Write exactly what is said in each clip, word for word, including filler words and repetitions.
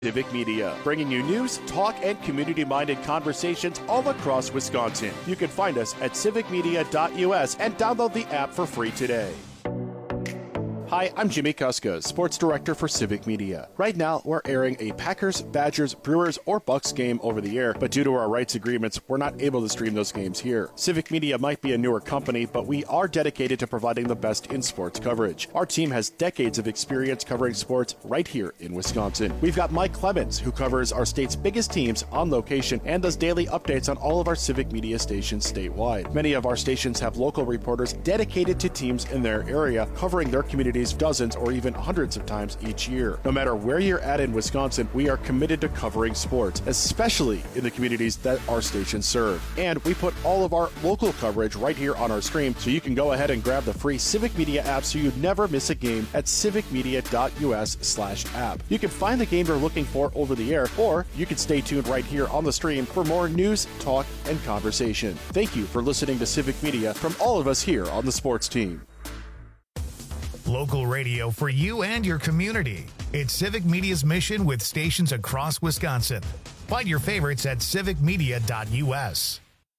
Civic Media, bringing you news, talk, and community-minded conversations all across Wisconsin. You can find us at civic media dot U S and download the app for free today. Hi, I'm Jimmy Kuska, Sports Director for Civic Media. Right now, we're airing a Packers, Badgers, Brewers, or Bucks game over the air, but due to our rights agreements, we're not able to stream those games here. Civic Media might be a newer company, but we are dedicated to providing the best in sports coverage. Our team has decades of experience covering sports right here in Wisconsin. We've got Mike Clemens, who covers our state's biggest teams on location and does daily updates on all of our Civic Media stations statewide. Many of our stations have local reporters dedicated to teams in their area, covering their communities dozens or even hundreds of times each year. No matter where you're at in Wisconsin, we are committed to covering sports, especially in the communities that our stations serve. And we put all of our local coverage right here on our stream, so you can go ahead and grab the free Civic Media app so you never miss a game at civic media dot U S slash app. You can find the game you're looking for over the air, or you can stay tuned right here on the stream for more news, talk, and conversation. Thank you for listening to Civic Media from all of us here on the sports team. Local radio for you and your community. It's Civic Media's mission with stations across Wisconsin. Find your favorites at civic media dot U S.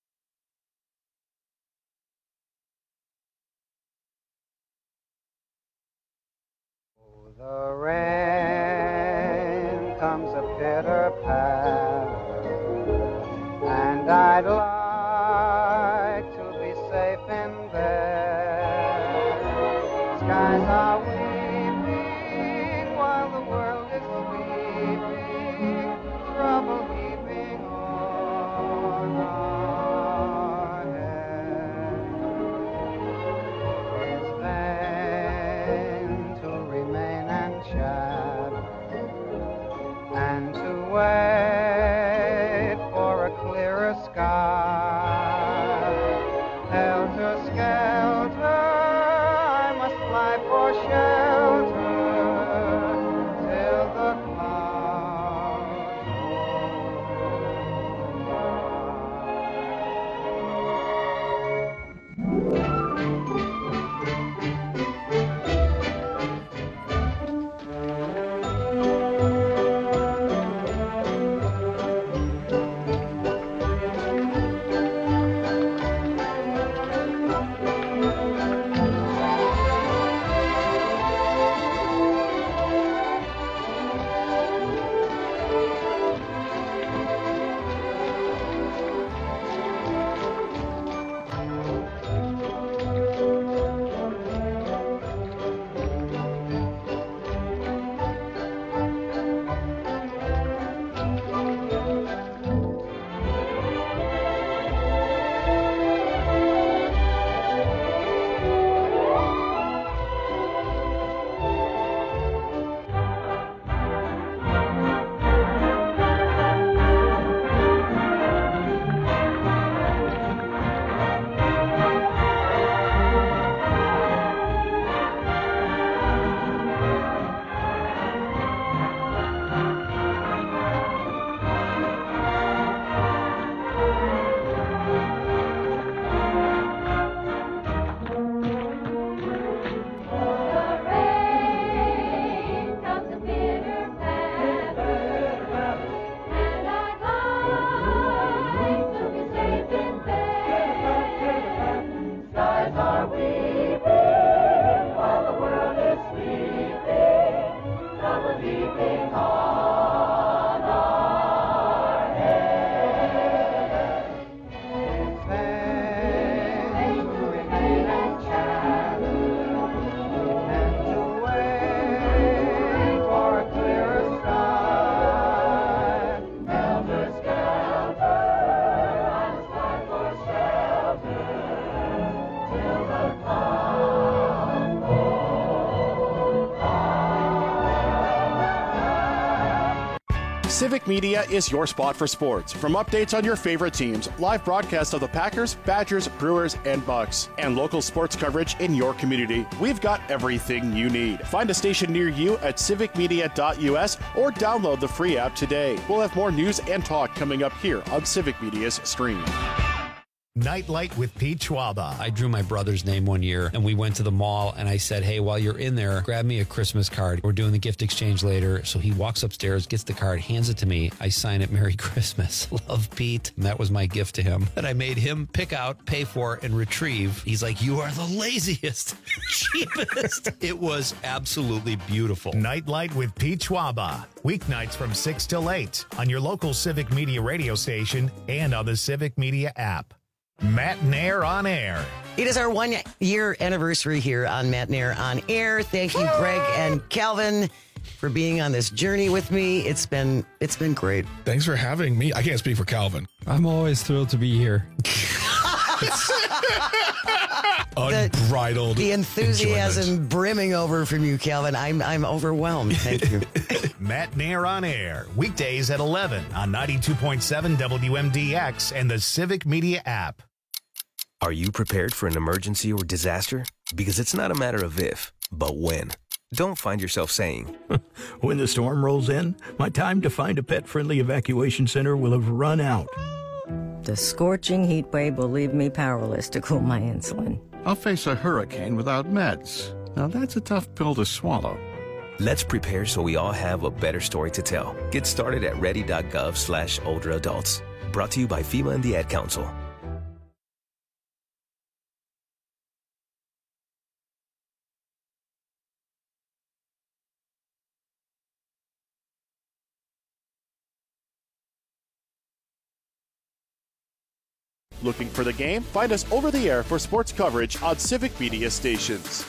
Oh, the rain comes a pitter patter, and I'd like to be safe in bed. Skies are weeping while the world is sleeping, trouble heaping on our heads. It's vain to remain and chat, and to wait for a clearer sky. Helter skelter, fly for shelter till the clouds Civic Media is your spot for sports. From updates on your favorite teams, live broadcasts of the Packers, Badgers, Brewers, and Bucks, and local sports coverage in your community, we've got everything you need. Find a station near you at civic media dot U S or download the free app today. We'll have more news and talk coming up here on Civic Media's stream. Nightlight with Pete Schwaba. I drew my brother's name one year, and we went to the mall, and I said, hey, while you're in there, grab me a Christmas card. We're doing the gift exchange later. So he walks upstairs, gets the card, hands it to me. I sign it, Merry Christmas. Love, Pete. And that was my gift to him that I made him pick out, pay for, and retrieve. He's like, you are the laziest, cheapest. It was absolutely beautiful. Nightlight with Pete Schwaba. Weeknights from six till eight on your local Civic Media radio station and on the Civic Media app. Matt Nair on Air. It is our one-year anniversary here on Matt Nair on Air. Thank you, Greg and Calvin, for being on this journey with me. It's been it's been great. Thanks for having me. I can't speak for Calvin. I'm always thrilled to be here. Unbridled. The, the enthusiasm enjoyment. brimming over from you, Calvin. I'm I'm overwhelmed. Thank you. Matt Nair on Air. Weekdays at eleven on ninety-two point seven W M D X and the Civic Media app. Are you prepared for an emergency or disaster? Because it's not a matter of if, but when. Don't find yourself saying, when the storm rolls in, my time to find a pet-friendly evacuation center will have run out. The scorching heat wave will leave me powerless to cool my insulin. I'll face a hurricane without meds. Now that's a tough pill to swallow. Let's prepare so we all have a better story to tell. Get started at ready.gov slash older adults. Brought to you by FEMA and the Ad Council. Looking for the game? Find us over the air for sports coverage on Civic Media stations.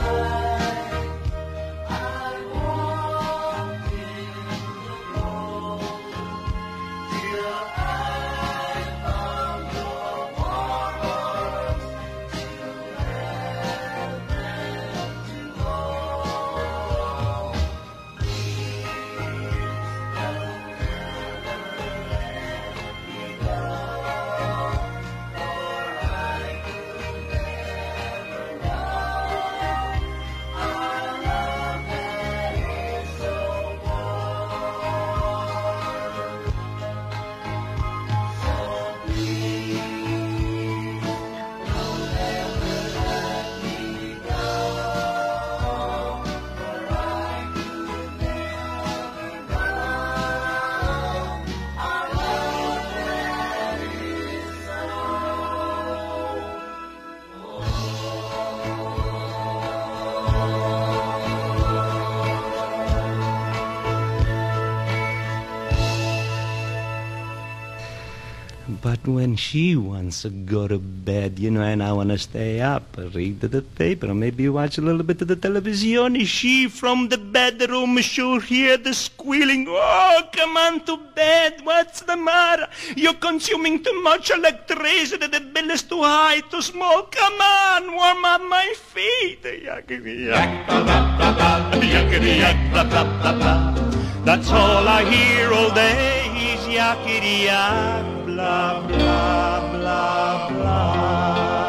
But when she wants to go to bed, you know, and I want to stay up, read the paper, or maybe watch a little bit of the television, she from the bedroom she'll hear the squealing. Oh, come on to bed. What's the matter? You're consuming too much electricity. The bill is too high, too small. Come on, warm up my feet. Yakety yak, blah, blah, blah, blah. Yakety yak, blah, blah, blah, blah. That's all I hear all day is yakety yak. Blah, blah, blah, blah.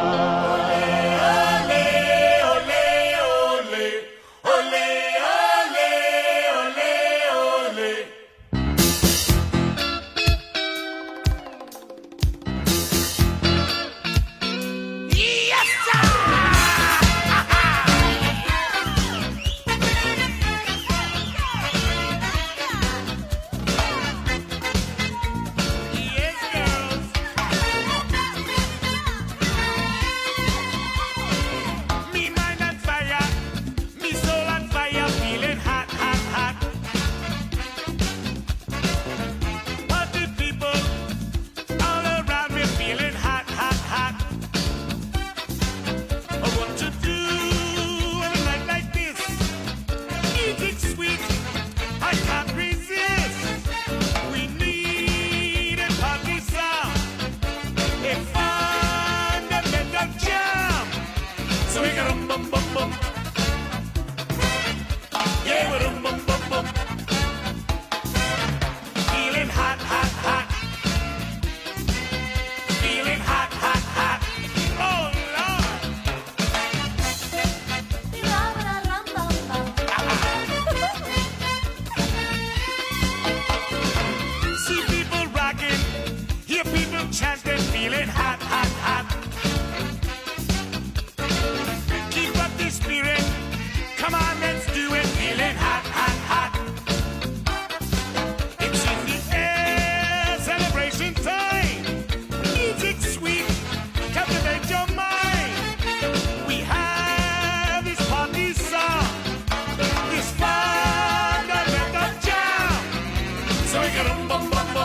Wigga-dum bum bum bum.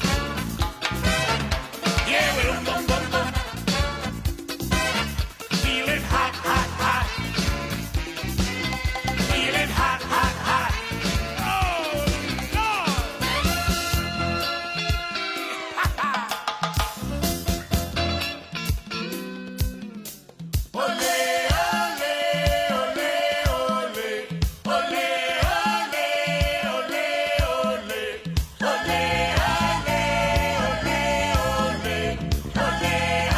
Yeah, wigga-dum bum bum bum. Feeling hot, hot, hot. Feeling hot, hot, hot. Oh, Lord. Ole, ole, ole, ole. Ole, ole, ole, ole. Ole, ole, ole, ole. Ole,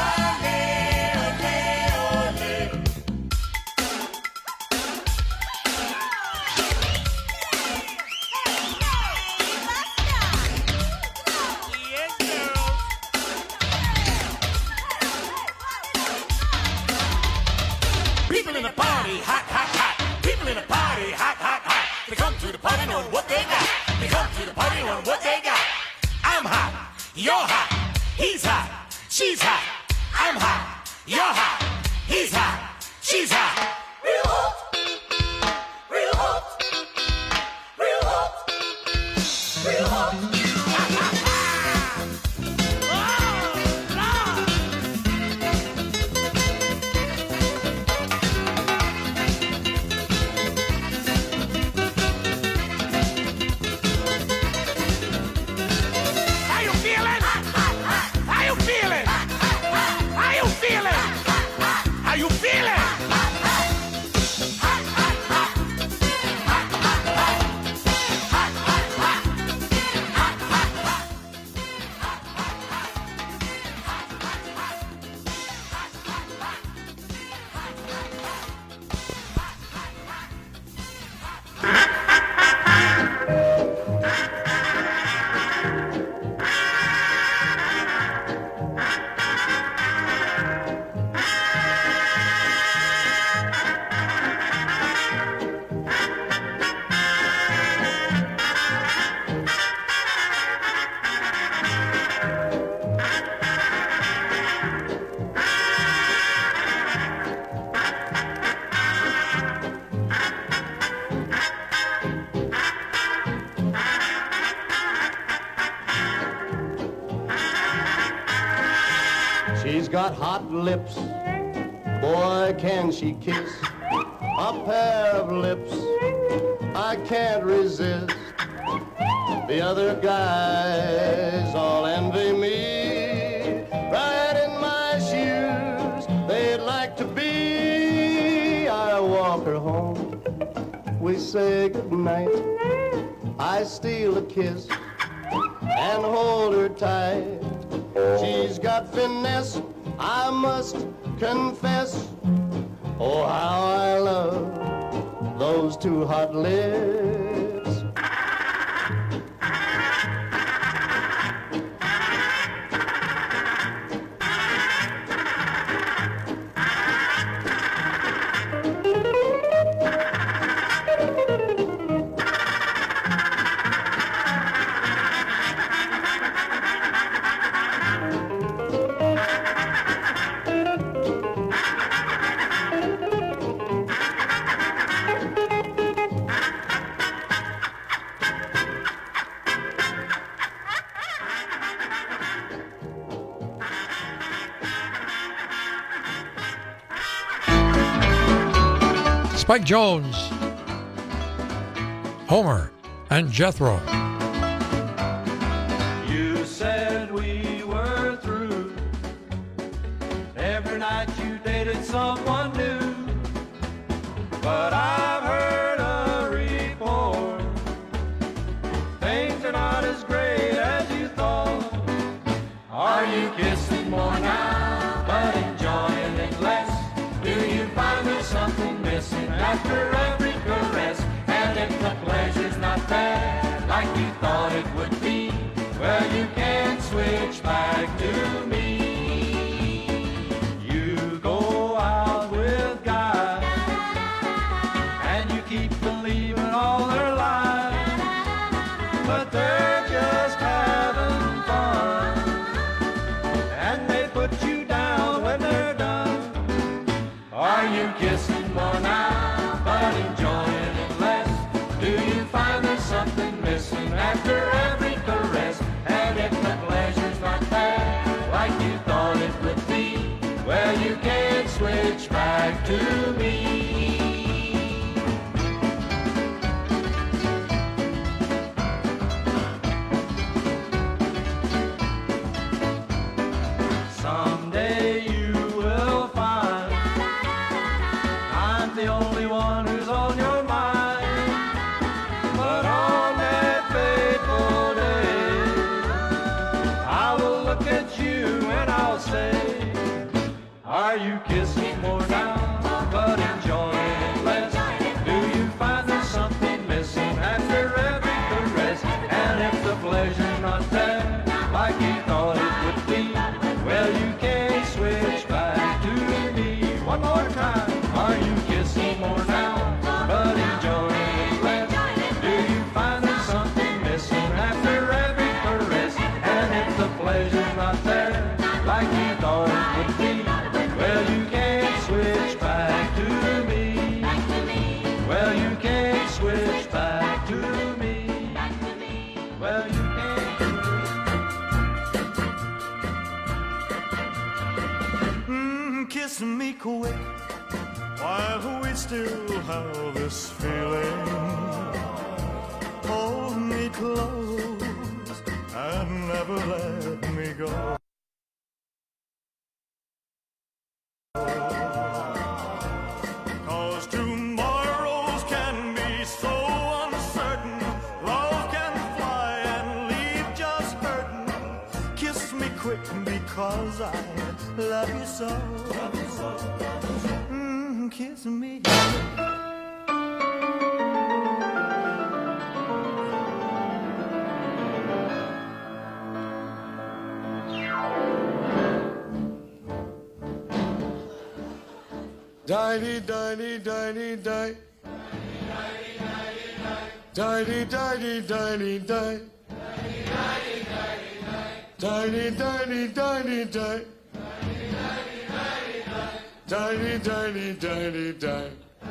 ole, ole, ole. People in the party, hot, hot, hot. People in the party, hot, hot, hot. They come to the party knowing what they got. They come to the party knowing what they got. I'm hot, you're hot, he's hot, she's hot. I'm hot, you're hot, he's hot, she's hot. Real hot, real hot, real hot, real hot. How you feeling? How you feeling? How you feeling? How you feeling? She's got hot lips, boy, can she kiss. A pair of lips I can't resist. The other guys all envy me. Right in my shoes, they'd like to be. I walk her home, we say goodnight. I steal a kiss and hold her tight. She's got finesse, I must confess. Oh, how I love those two hot lips. Spike Jones, Homer, and Jethro. You said we were through. Every night you dated someone new. But I've heard a report. Things are not as great as you thought. Are you kissing more now, but enjoying it less? Do you find there's something missing after every caress? And if the pleasure's not there like you thought it would be, well, you can switch back to me. You go out with guys and you keep believing all their lies, but they're just having fun and they put you down when they're done. Are you kissing more now, but enjoying it less? Do you find there's something missing after every not there like you thought it would be. Well, you can't switch back to me. One more time. Are you kissing more now, but enjoying it less? Do you find there's something missing after every caress? And if the pleasure's not there like you thought it would be, well, you can't switch back to me. Well, you can't switch back to me. Well, you can't. Mm, kiss me quick while we still have this feeling. Hold me close and never let me go. Cause tomorrows can be so uncertain. Love can fly and leave just hurting. Kiss me quick because I love you so. Mm, kiss me. Die-dee, die-dee, die-dee, die. Die-dee, die-dee, die-dee, die. Die-dee, die-dee, die-dee, die. Die-dee, die-dee, die-dee, die.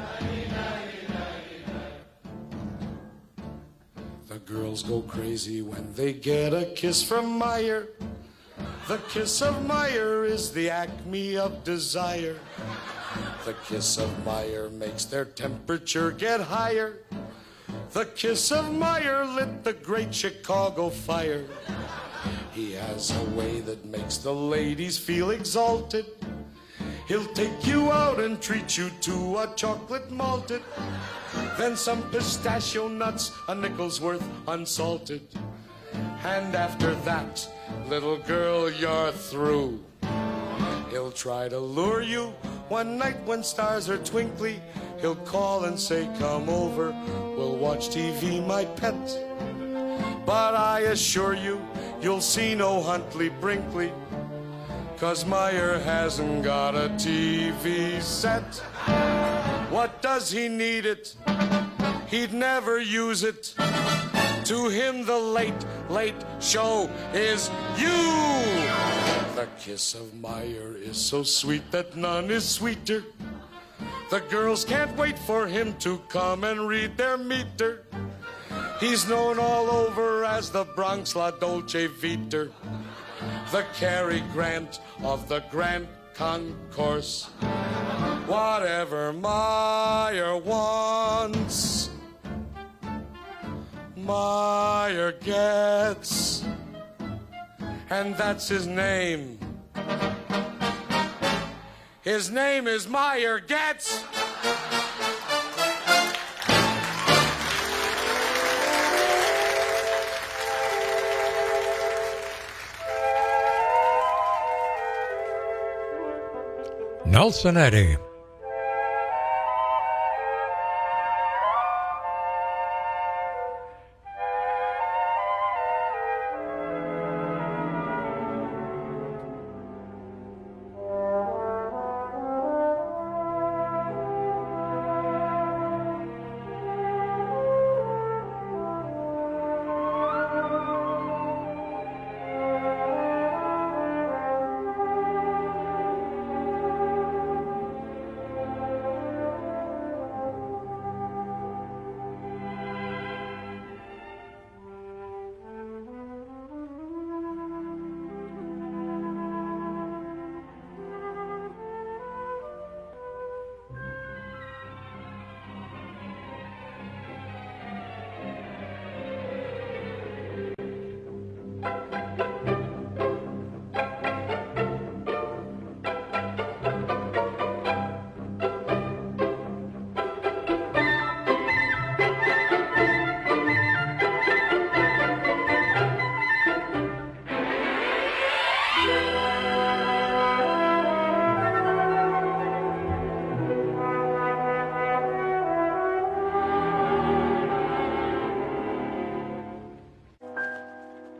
The girls go crazy when they get a kiss from Meyer. The kiss of Meyer is the acme of desire. The kiss of Meyer makes their temperature get higher. The kiss of Meyer lit the great Chicago fire. He has a way that makes the ladies feel exalted. He'll take you out and treat you to a chocolate malted. Then some pistachio nuts, a nickel's worth unsalted. And after that, little girl, you're through. He'll try to lure you one night when stars are twinkly. He'll call and say, come over, we'll watch T V, my pet. But I assure you, you'll see no Huntley Brinkley, 'cause Meyer hasn't got a T V set. What does he need it? He'd never use it. To him the late, late show is you. The kiss of Meyer is so sweet that none is sweeter. The girls can't wait for him to come and read their meter. He's known all over as the Bronx La Dolce Vita, the Cary Grant of the Grand Concourse. Whatever Meyer wants, Meyer gets, and that's his name. His name is Meyer Getz. Nelson Eddy.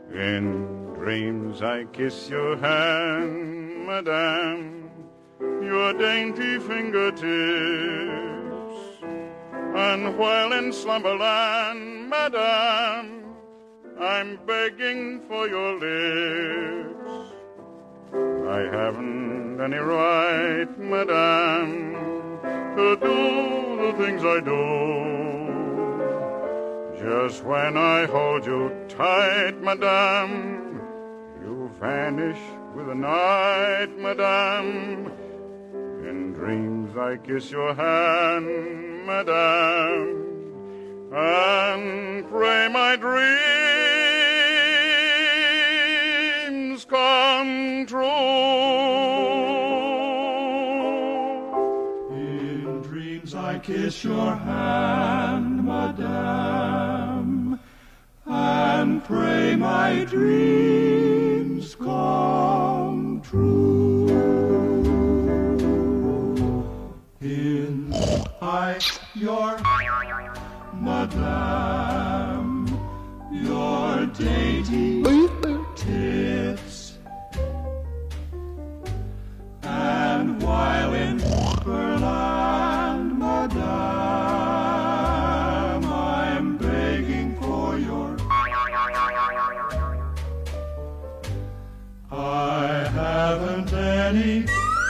In dreams I kiss your hand, madame, your dainty fingertips. And while in slumberland, madame, I'm begging for your lips. I haven't any right, madame, to do the things I do. Just when I hold you tight, madame, you vanish with the night, madame. In dreams I kiss your hand, madame, and pray my dreams come true. In dreams I kiss your hand, madame, and pray my dreams come true. In I, your madame, your dainty tips, and while in Berland, madame, I'm begging for your. I haven't any,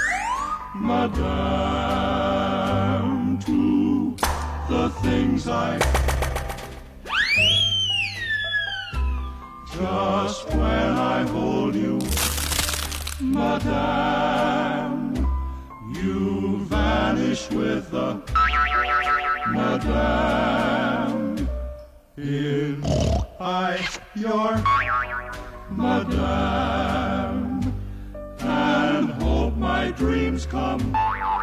madame, to the things I. Just when I hold you, madame, you vanish with the madame. In I, your madame, and hope my dreams come.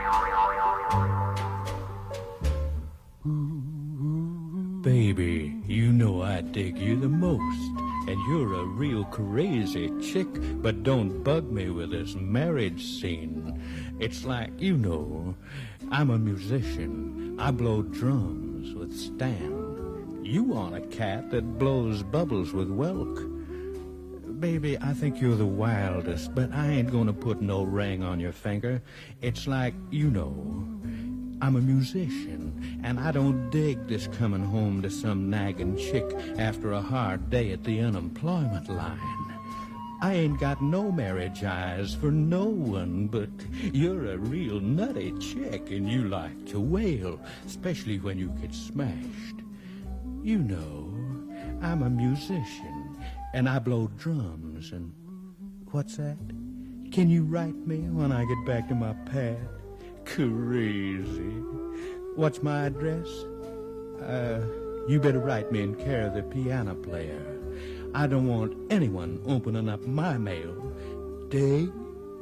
Baby, you know I dig you the most, and you're a real crazy chick, but don't bug me with this marriage scene. It's like, you know, I'm a musician. I blow drums with Stan. You want a cat that blows bubbles with Welk. Baby, I think you're the wildest, but I ain't gonna put no ring on your finger. It's like, you know, I'm a musician, and I don't dig this coming home to some nagging chick after a hard day at the unemployment line. I ain't got no marriage eyes for no one, but you're a real nutty chick, and you like to wail, especially when you get smashed. You know, I'm a musician, and I blow drums, and what's that? Can you write me when I get back to my pad? Crazy. What's my address? Uh, you better write me in care of the piano player. I don't want anyone opening up my mail. Dig?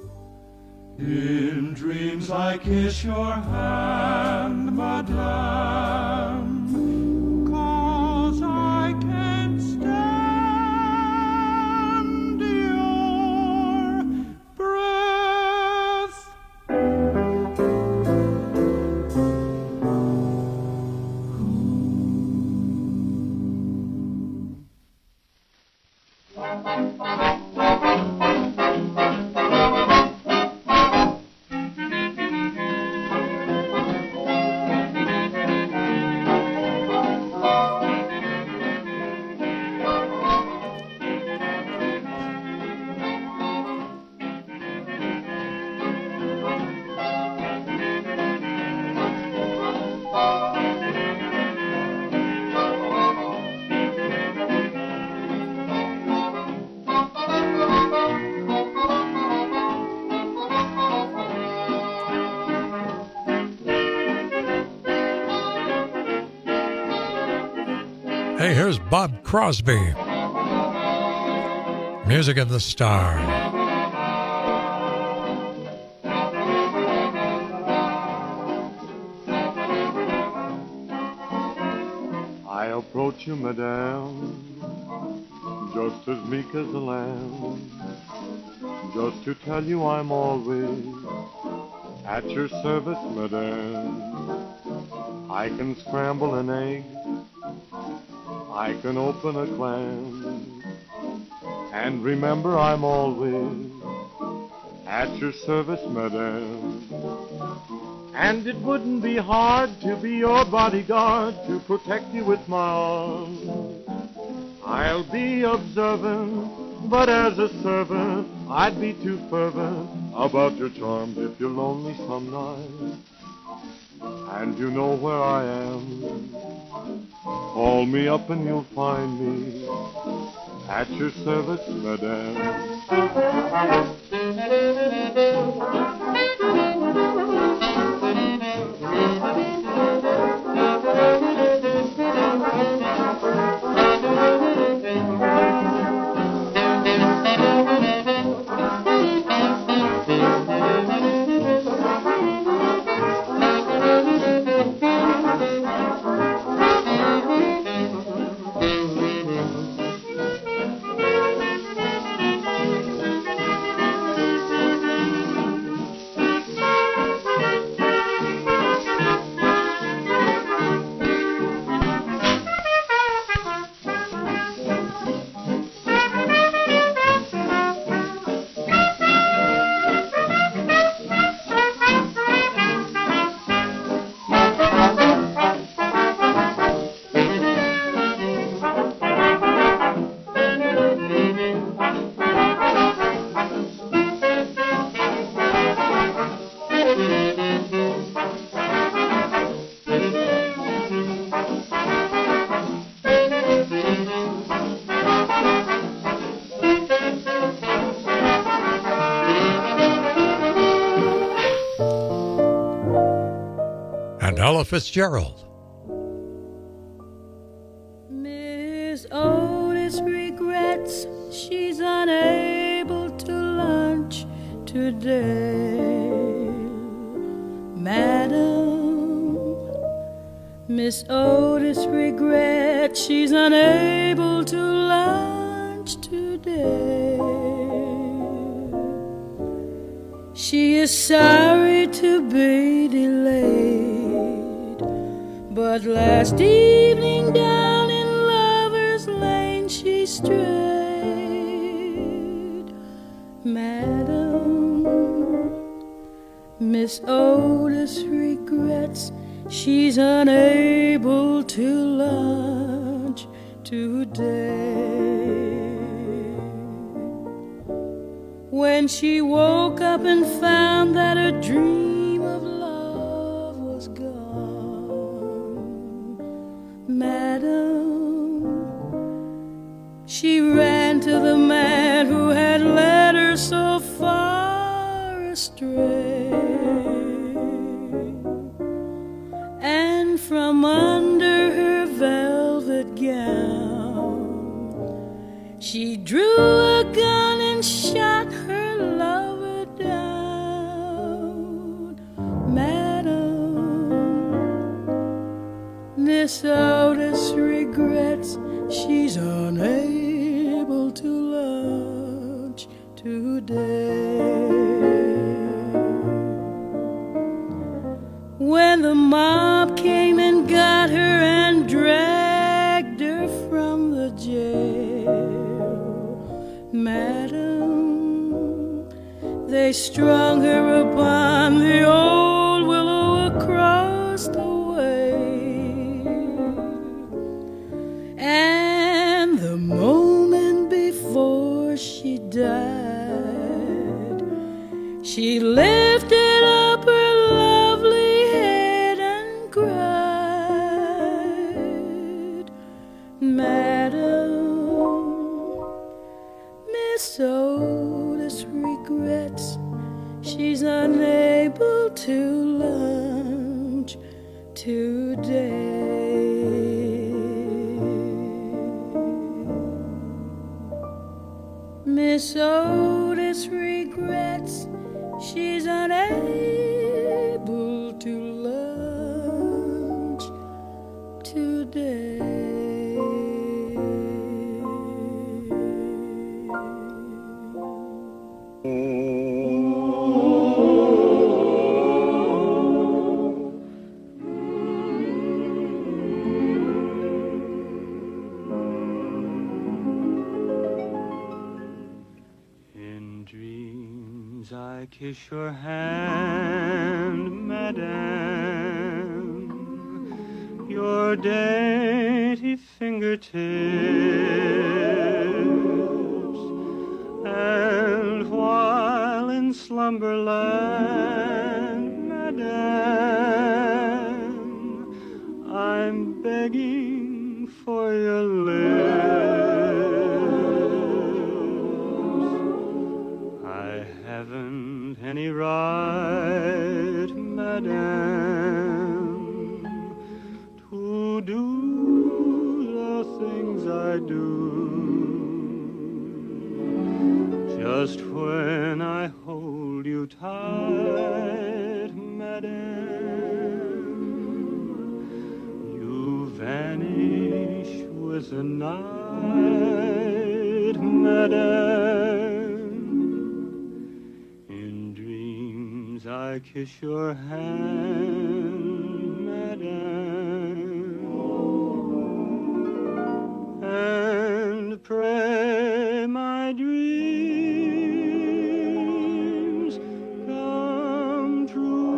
In dreams I kiss your hand, madame, 'cause I can't stand your breath. Hey, here's Bob Crosby. Music of the Stars. I approach you, madame, just as meek as a lamb, just to tell you I'm always at your service, madame. I can scramble an egg, I can open a clam, And remember, I'm always at your service, madame. And it wouldn't be hard to be your bodyguard, to protect you with my arms. I'll be observant, but as a servant, I'd be too fervent about your charms if you're lonely some night. And you know where I am. Call me up and you'll find me at your service, madame. Ella Fitzgerald. Miss Otis regrets she's unable to lunch today. Madam, Miss Otis regrets she's unable to lunch today. She is sorry to be delayed, but last evening down in Lover's Lane she strayed. Madam, Miss Otis regrets she's unable to lunch today. When she woke up and found that her dream of love was gone, Madam, she ran to the man who had led her so far astray, and from under her velvet gown she drew a gun and shot her lover down. Madam, Miss Otis regrets she's unable to lunch today. When the mob came and got her and dragged her from the jail, Madam, they strung her upon the old willow across the way, and the moment before she died, she lifted up her lovely head and cried. Madam, Miss Otis regrets she's unable to lunch today. Miss Otis regrets she's unable to lunch today. dreams I kiss your hand, madame, your dainty fingertips, and while in slumberland, madame, I'm begging for your lips. I haven't any right, madame, to do the things I do. Just when I hold you tight, madame, you vanish with the night, madame. In dreams I kiss your hand, madame, and pray my dreams come true.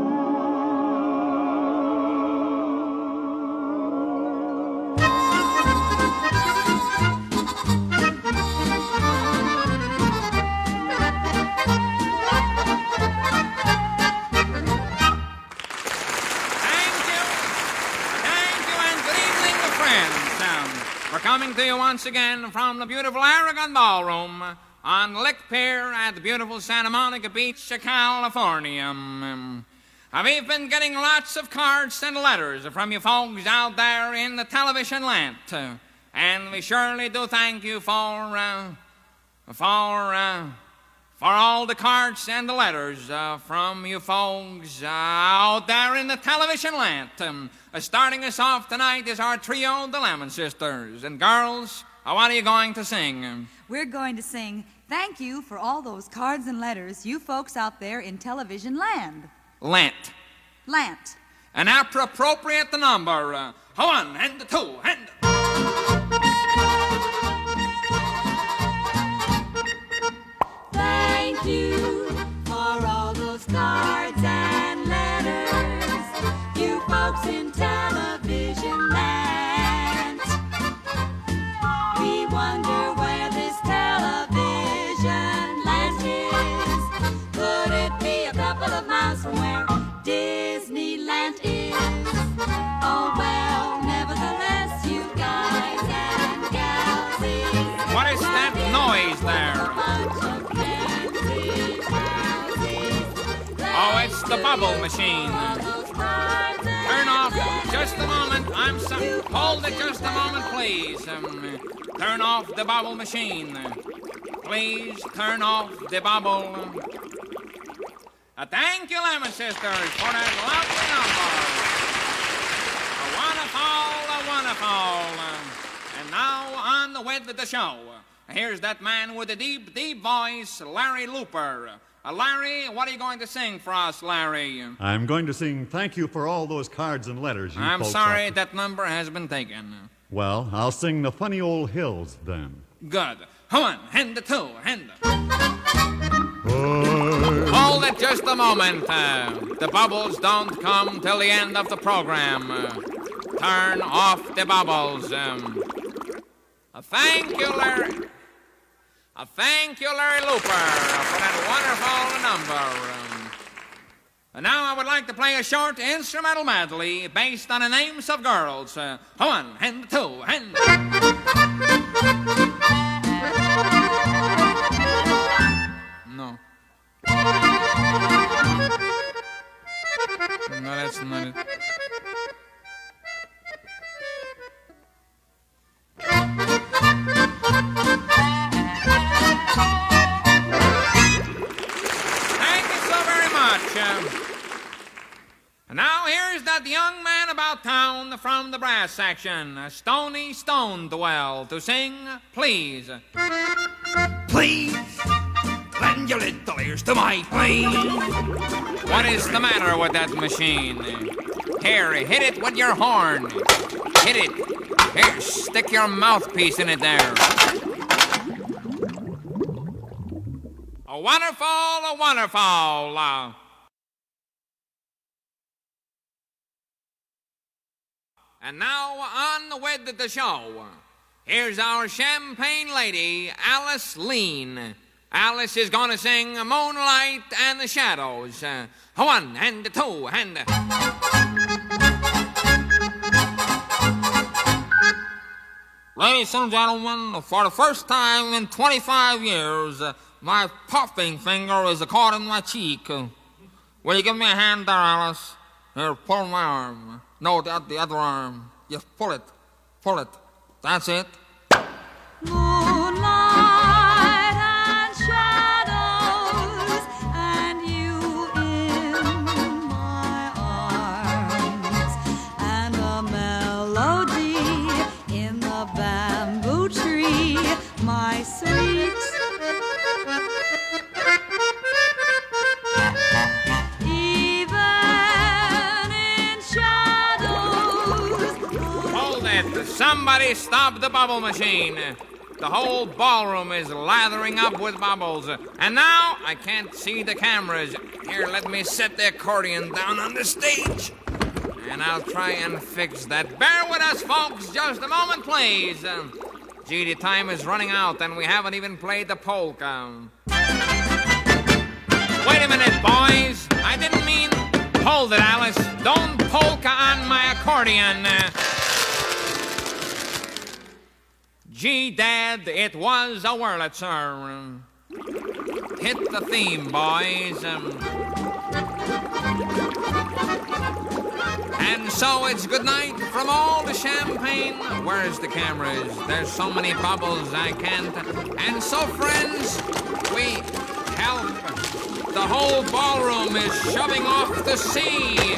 We're coming to you once again from the beautiful Aragon Ballroom on Lick Pier at the beautiful Santa Monica Beach, California. Um, we've been getting lots of cards and letters from you folks out there in the television land. Uh, and we surely do thank you for, uh, for, uh, for all the cards and the letters uh, from you folks uh, out there in the television land. Um, uh, starting us off tonight is our trio, the Lemon Sisters. And girls, uh, what are you going to sing? We're going to sing thank you for all those cards and letters you folks out there in television land. Lent. Lant. An appropriate number. Uh, one and two and... Thank you for all those cards and letters, you folks in television land. We wonder where this television land is. Could it be a couple of miles from where Disneyland is? Oh well, nevertheless, you guys and gals. What is that noise there? Oh, it's the bubble machine. Turn off just a moment. I'm sorry. Hold it just a moment, please. Um, turn off the bubble machine. Please turn off the bubble. Uh, thank you, Lemon Sisters, for that lovely number. A wonderful, a wonderful. And now on with the show. Here's that man with the deep, deep voice, Larry Looper. Uh, Larry, what are you going to sing for us, Larry? I'm going to sing thank you for all those cards and letters you I'm folks sorry have... that number has been taken. Well, I'll sing the funny old hills then. Good. One, and the two, and the... Hold it just a moment. Uh, the bubbles don't come till the end of the program. Uh, turn off the bubbles. Um, uh, thank you, Larry. Uh, thank you, Larry Looper, for that wonderful number. Um, and now I would like to play a short instrumental medley based on the names of girls. Uh, one, and two, and... No. No, that's not it. And now here's that young man about town from the brass section, Stony Stonedwell, to sing Please. Please, lend your little ears to my plea. What is the matter with that machine? Here, hit it with your horn. Hit it. Here, stick your mouthpiece in it there. A wonderful, a wonderful. Uh, and now on with the show. Here's our champagne lady, Alice Lean. Alice is gonna sing Moonlight and the Shadows. Uh, one and two and... Ladies and gentlemen, for the first time in twenty-five years, uh, my puffing finger is caught in my cheek. Uh, will you give me a hand there, Alice? Here, pull my arm. No, the, the other arm. Just pull it. Pull it. That's it. Moonlight and shadows, and you in my arms, and a melody in the bamboo tree, my sweet. Even in shadows. Hold it. Somebody stop the bubble machine. The whole ballroom is lathering up with bubbles. And now I can't see the cameras. Here, let me set the accordion down on the stage. And I'll try and fix that. Bear with us, folks. Just a moment, please. Uh, gee, the time is running out, and we haven't even played the polka. Wait a minute, boys. I didn't mean... Hold it, Alice. Don't polka on my accordion. Uh, Gee, Dad, it was a Wurlitzer. Hit the theme, boys. Um, and so it's good night from all the champagne. Where's the cameras? There's so many bubbles I can't. And so, friends, we help. The whole ballroom is shoving off the sea.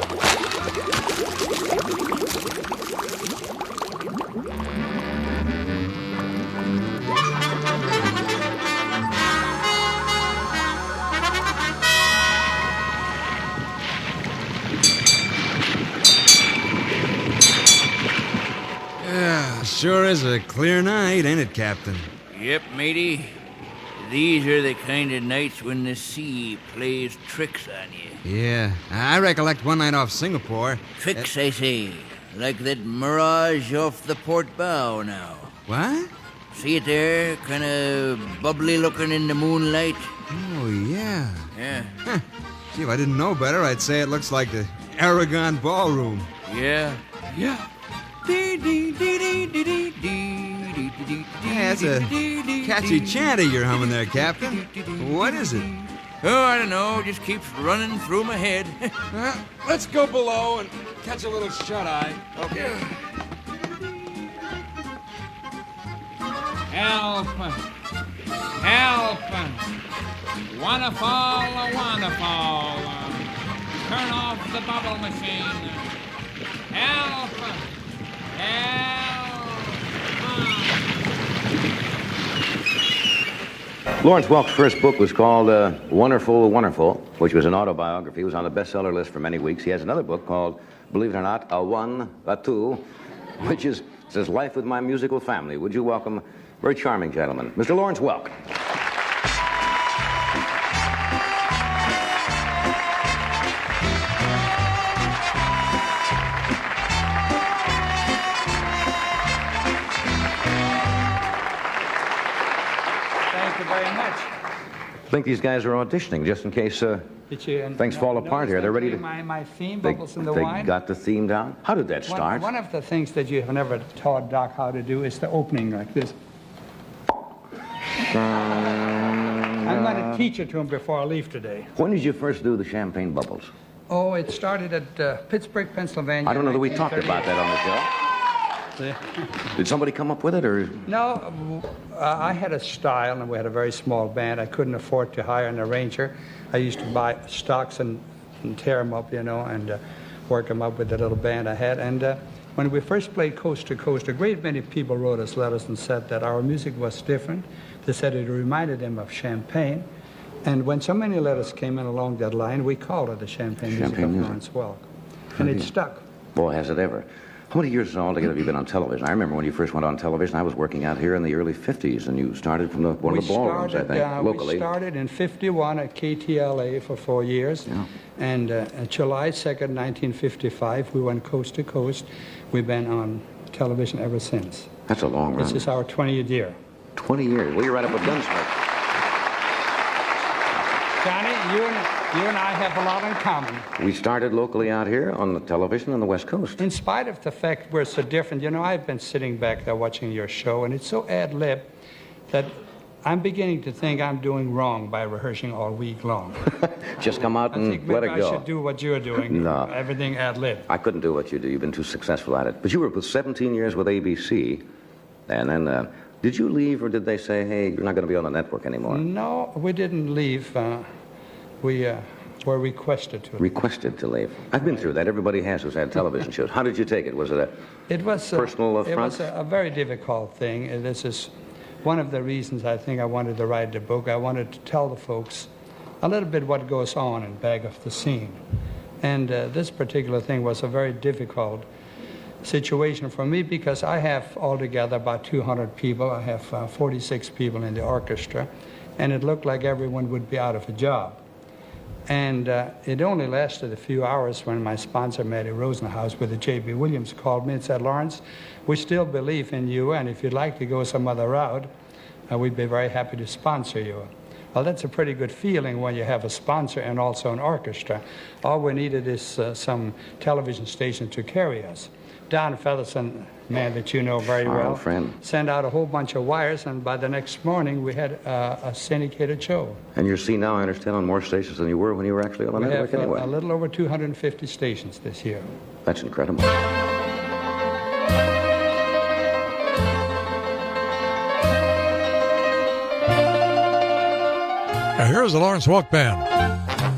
Yeah, sure is a clear night, ain't it, Captain? Yep, matey. These are the kind of nights when the sea plays tricks on you. Yeah, I recollect one night off Singapore. Tricks, I say. Like that mirage off the port bow now. What? See it there? Kind of bubbly looking in the moonlight. Oh, yeah. Yeah. Huh. Gee, if I didn't know better, I'd say it looks like the Aragon Ballroom. Yeah. Yeah. Yeah, that's a catchy chanty you're humming there, Captain. What is it? Oh, I don't know. Just keeps running through my head. uh, let's go below and catch a little shut-eye. Okay. Help! Help! Wanna fall, wanna fall. Turn off the bubble machine. Help! Lawrence Welk's first book was called uh, Wonderful, Wonderful, which was an autobiography. It was on the bestseller list for many weeks. He has another book called, believe it or not, A One, A Two, which is says Life with My Musical Family. Would you welcome a very charming gentleman, Mister Lawrence Welk. I think these guys are auditioning just in case uh, you, things fall apart here. They're ready to... My, my theme, they, Bubbles in the they Wine. got the theme down? How did that start? One, one of the things that you have never taught Doc how to do is the opening like this. I'm going to teach it to him before I leave today. When did you first do the Champagne Bubbles? Oh, it started at uh, Pittsburgh, Pennsylvania. I don't know that we talked about that on the show. Did somebody come up with it, or...? No, uh, I had a style, and we had a very small band. I couldn't afford to hire an arranger. I used to buy stocks and, and tear them up, you know, and uh, work them up with the little band I had. And uh, when we first played Coast to Coast, a great many people wrote us letters and said that our music was different. They said it reminded them of Champagne. And when so many letters came in along that line, we called it the Champagne, Champagne music of Lawrence Welk. And it stuck. Boy, has it ever. How many years altogether have you been on television? I remember when you first went on television, I was working out here in the early fifties, and you started from the, one we of the ballrooms, started, I think, uh, locally. We started in fifty-one at K T L A for four years. Yeah. And uh, on July second, nineteen fifty-five, we went coast to coast. We've been on television ever since. That's a long run. This is our twentieth year. twenty years. Well, you're right up with Gunsmoke. Johnny, you and, you and I have a lot in common. We started locally out here on the television on the West Coast. In spite of the fact we're so different, you know, I've been sitting back there watching your show, and it's so ad-lib that I'm beginning to think I'm doing wrong by rehearsing all week long. Just come out and I think let maybe it go. I should do what you're doing. No. Everything ad-lib. I couldn't do what you do. You've been too successful at it. But you were with seventeen years with A B C, and then uh, did you leave, or did they say, hey, you're not going to be on the network anymore? No, we didn't leave. Uh, we uh, were requested to. Requested to leave. I've been through that. Everybody has who's had television shows. How did you take it? Was it a It was personal uh, affront? It was a, a very difficult thing. And this is one of the reasons I think I wanted to write the book. I wanted to tell the folks a little bit what goes on in back of the scene. And uh, this particular thing was a very difficult situation for me because I have altogether about two hundred people. I have uh, forty-six people in the orchestra, and it looked like everyone would be out of a job. And uh, it only lasted a few hours when my sponsor, Matty Rosenhaus, with the J B. Williams, called me and said, Lawrence, we still believe in you, and if you'd like to go some other route, uh, we'd be very happy to sponsor you. Well, that's a pretty good feeling when you have a sponsor and also an orchestra. All we needed is uh, some television station to carry us. Don Featherson, man that you know very Our well, old friend. sent out a whole bunch of wires, and by the next morning we had uh, a syndicated show. And you're seen now, I understand, on more stations than you were when you were actually on the We network have uh, anyway. a little over two hundred fifty stations this year. That's incredible. Now here's the Lawrence Welk Band.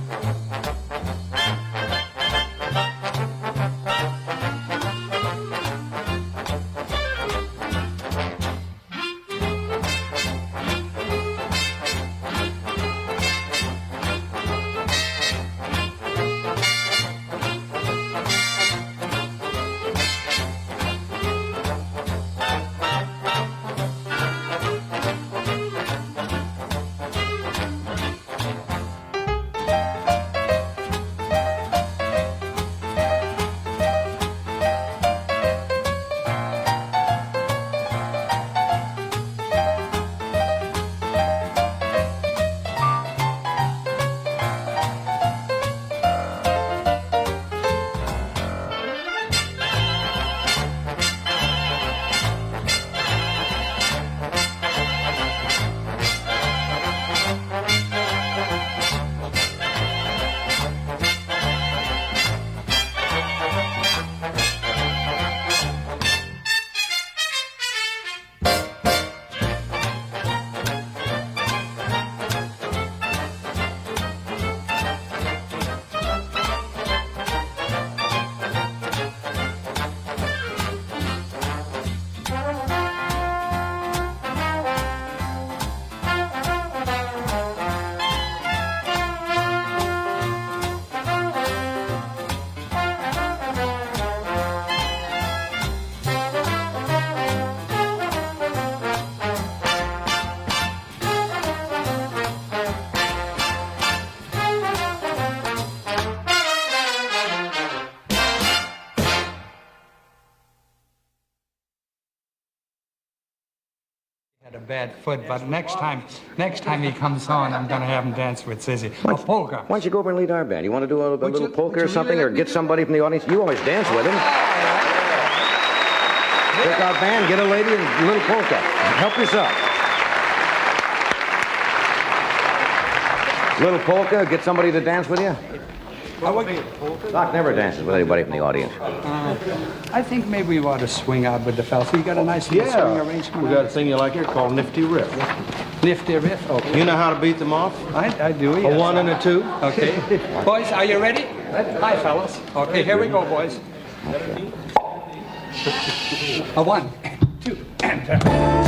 Had a bad foot, but next time, next time he comes on, I'm going to have him dance with Sissy. A polka. Why don't you go over and lead our band? You want to do a, a little you- polka would you or something, really or let me get do somebody from the audience? You always dance with him. Take our band, get a lady, and a little polka. Help yourself. Little polka, get somebody to dance with you. Doc never dances with anybody from the audience. Uh, I think maybe we ought to swing out with the fellas. You got a nice little swing arrangement? We got a thing you like here called Nifty Riff. Nifty Riff? Okay. You know how to beat them off? I, I do, yes. A one and a two? Okay. Boys, are you ready? Hi, fellas. Okay, here we go, boys. A one, two, and... Uh,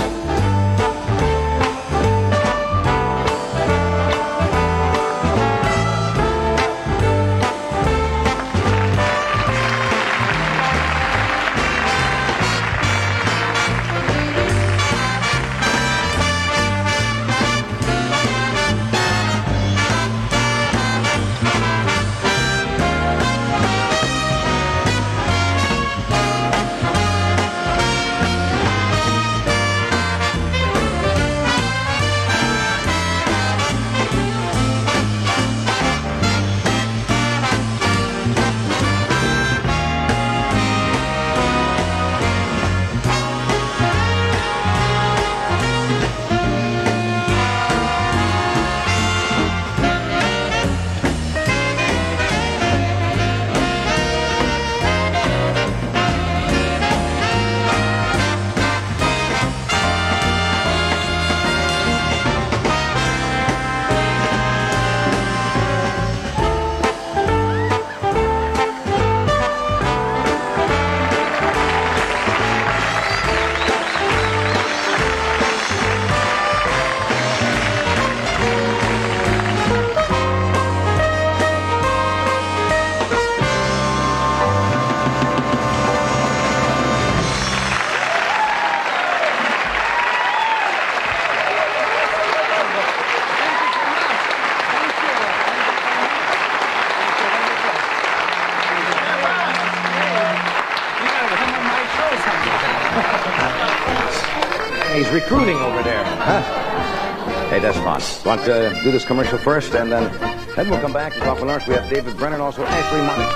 recruiting over there. Huh? Hey, that's fun. Want to do this commercial first, and then, then we'll come back and talk with Lawrence. We have David Brennan, also Ashley Money.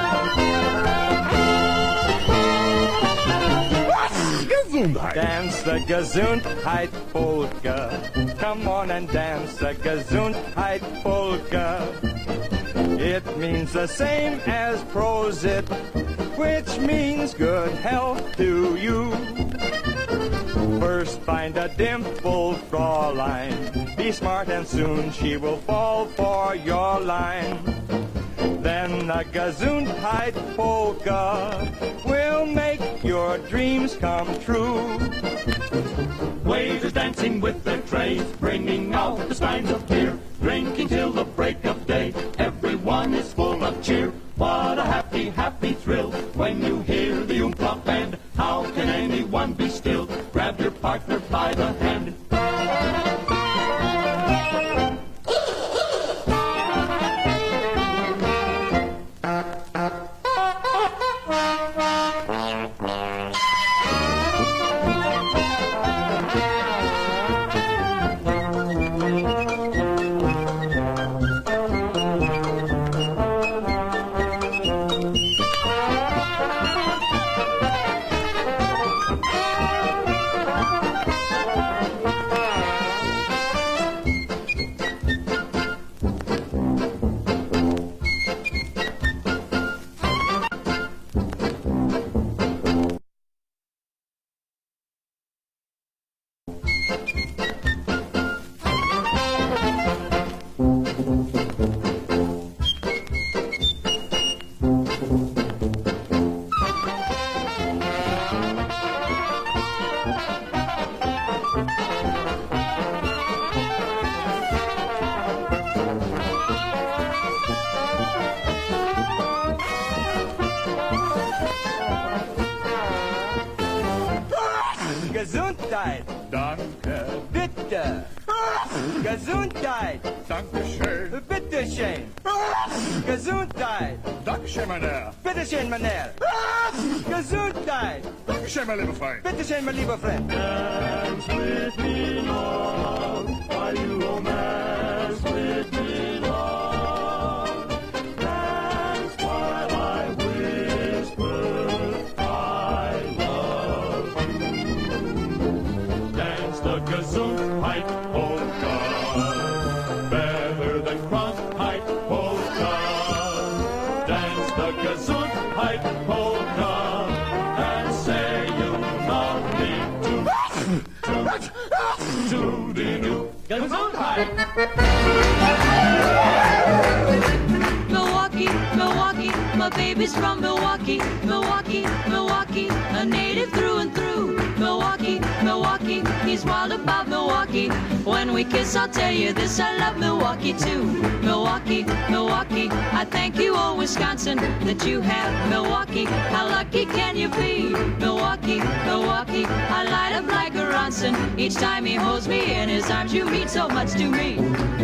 Dance the Gesundheit polka. Come on and dance the Gesundheit polka. It means the same as Prosit, which means good health to you. First find a dimpled Fraulein. Be smart and soon she will fall for your line. Then a Gesundheit polka will make your dreams come true. Waiters dancing with their trays, bringing out the steins of beer, drinking till the break of day. Everyone is full of cheer. What a happy, happy thrill when you hear the Umflop band. How can anyone be still? Grab your partner by the hand. Gesundheit. Danke. Bitte. Gesundheit. Dankeschön. Bitte schön. Gesundheit. Dankeschön, mein Herr. Bitte schön, mein Herr. Gesundheit. Dankeschön, mein lieber Freund. Bitte schön, mein lieber Freund. Dance with me, Lord, while you romance with me, Lord. Dance while I whisper, I love you. Dance the Gesundheit polka, better than Krankheit polka. Dance the Gesundheit polka, and say you not need to, to, to the new Gesundheit. Milwaukee, Milwaukee, my baby's from Milwaukee, Milwaukee, Milwaukee, a native through and through. Milwaukee, Milwaukee, he's wild about Milwaukee. When we kiss, I'll tell you this, I love Milwaukee too. Milwaukee, Milwaukee, I thank you, oh Wisconsin, that you have Milwaukee. How lucky can you be? Milwaukee, Milwaukee, I light up like a Ronson. Each time he holds me in his arms, you mean so much to me.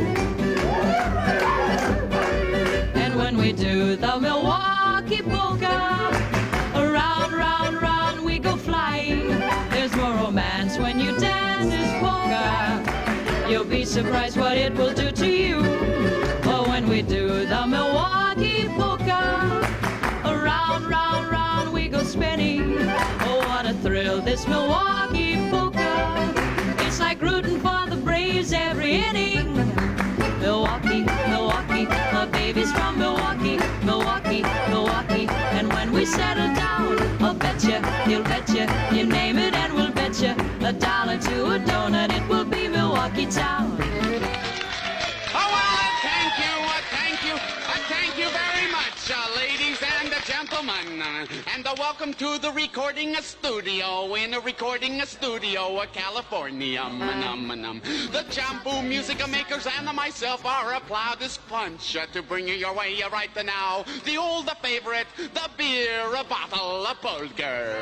And when we do the Milwaukee polka, around, round, round we go flying. There's more romance when you dance this polka. You'll be surprised what it will do to you. Oh, when we do the Milwaukee polka, around, round, round we go spinning. Oh, what a thrill this Milwaukee polka. It's like rooting for the Braves every inning. Milwaukee, Milwaukee, my baby's from Milwaukee, Milwaukee, Milwaukee. And when we settle down, I'll betcha, he'll betcha, you name it and we'll betcha a dollar to a donut, it will be Milwaukee town. Oh, well, uh, thank you, uh, thank you, uh, thank you very much, uh, ladies and uh, gentlemen. Uh, and uh, welcome to the recording uh, studio in a recording uh, studio, uh, California. Um, um, um. The Jambu music makers and uh, myself are a proudest punch uh, to bring you your way uh, right now. The old uh, favorite, the beer uh, bottle uh, polka.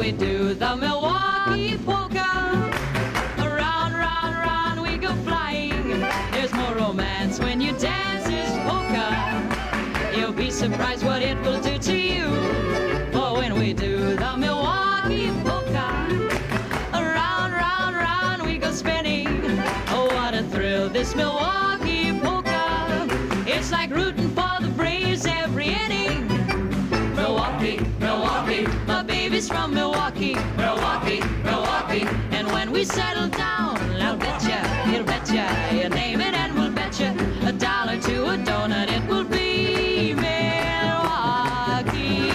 we do the Milwaukee polka. Around, round, round we go flying. There's more romance when you dance this polka. You'll be surprised what it will do to you. For when we do the Milwaukee polka, around, round, round we go spinning. Oh, what a thrill, this Milwaukee polka. It's like rooting for the Braves every inning. Milwaukee, Milwaukee, my baby's from Milwaukee. Milwaukee, Milwaukee, and when we settle down, I'll betcha, you'll betcha, you name it and we'll betcha a dollar to a donut, it will be Milwaukee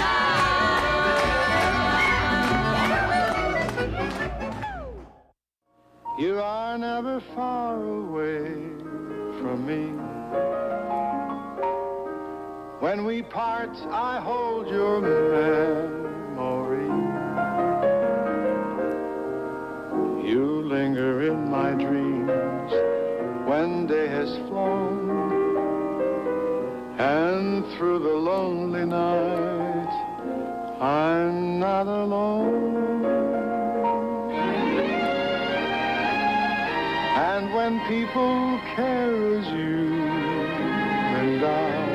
time. You are never far away from me. When we part, I hold your memory. You linger in my dreams when day has flown, and through the lonely night, I'm not alone. And when people care as you and I,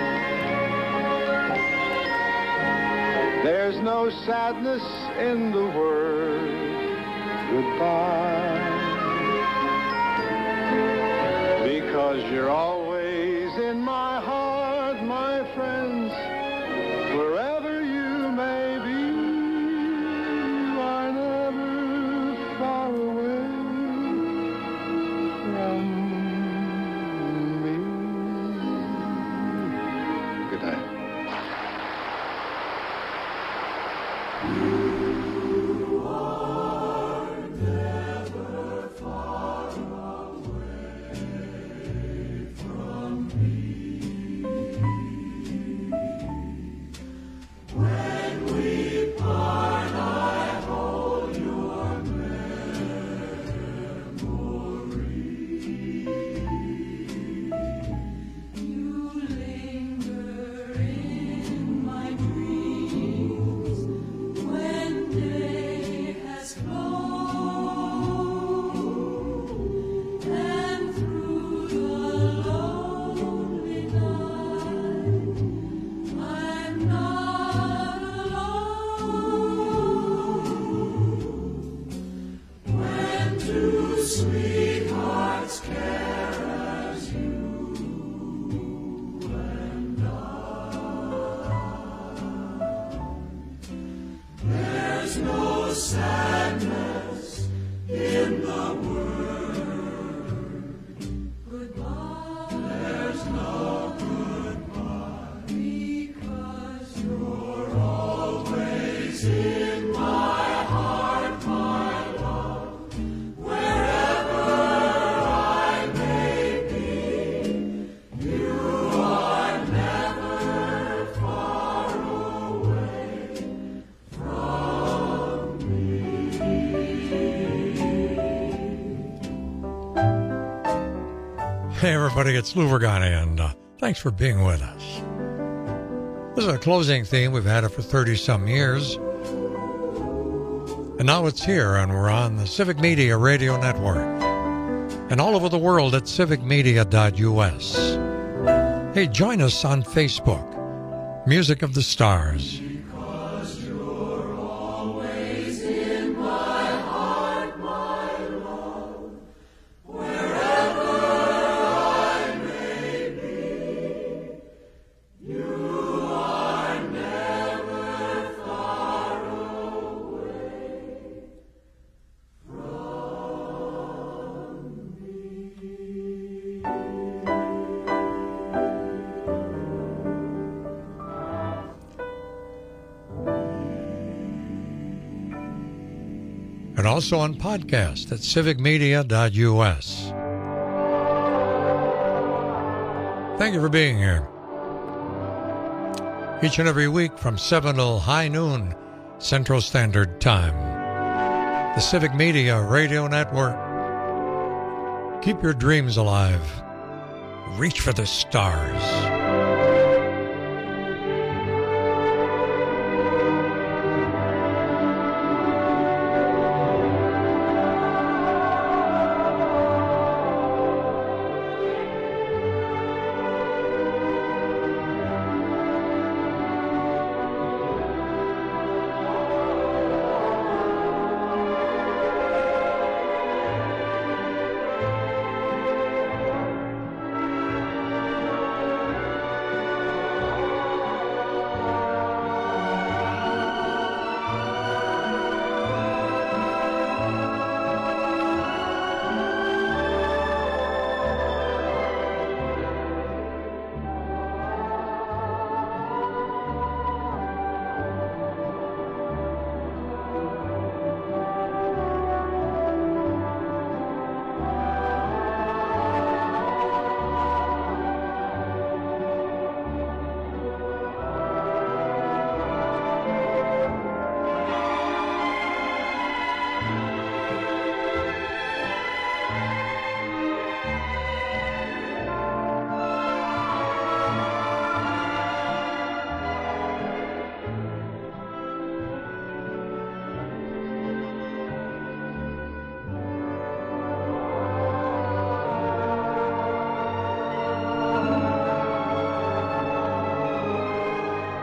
there's no sadness in the word goodbye, because you're always in my heart, my friends, wherever you may be. You are never far away from me. Good night. Hey everybody, it's Lou Vergani, and uh, thanks for being with us. This is a closing theme. We've had it for thirty-some years. And now it's here, and we're on the Civic Media Radio Network. And all over the world at civic media dot U S. Hey, join us on Facebook. Music of the Stars. And also on podcast at civic media dot U S. Thank you for being here. Each and every week from seven till high noon Central Standard Time. The Civic Media Radio Network. Keep your dreams alive. Reach for the stars.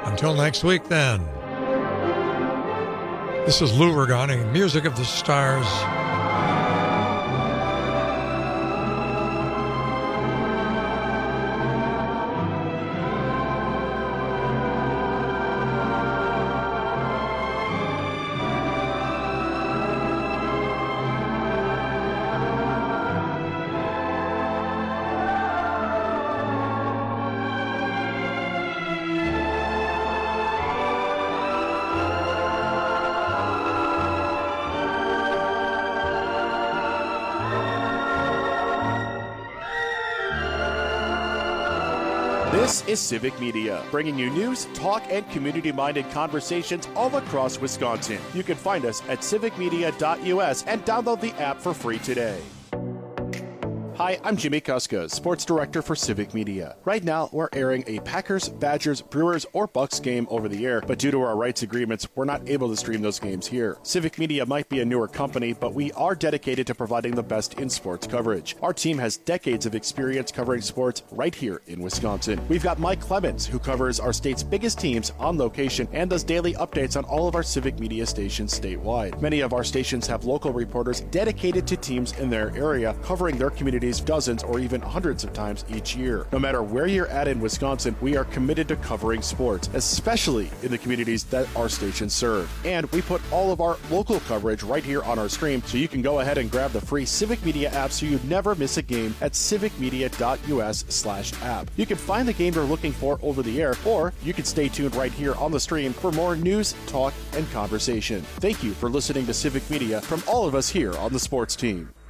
Until next week, then. This is Lou Regani, Music of the Stars. This is Civic Media, bringing you news, talk, and community-minded conversations all across Wisconsin. You can find us at civic media dot U S and download the app for free today. Hi, I'm Jimmy Kuska, Sports Director for Civic Media. Right now, we're airing a Packers, Badgers, Brewers, or Bucks game over the air, but due to our rights agreements, we're not able to stream those games here. Civic Media might be a newer company, but we are dedicated to providing the best in sports coverage. Our team has decades of experience covering sports right here in Wisconsin. We've got Mike Clemens, who covers our state's biggest teams on location and does daily updates on all of our Civic Media stations statewide. Many of our stations have local reporters dedicated to teams in their area, covering their communities dozens or even hundreds of times each year. No matter where you're at in Wisconsin, we are committed to covering sports, especially in the communities that our stations serve. And we put all of our local coverage right here on our stream, so you can go ahead and grab the free Civic Media app so you never miss a game at civic media dot U S slash app. You can find the game you're looking for over the air, or you can stay tuned right here on the stream for more news, talk, and conversation. Thank you for listening to Civic Media from all of us here on the sports team.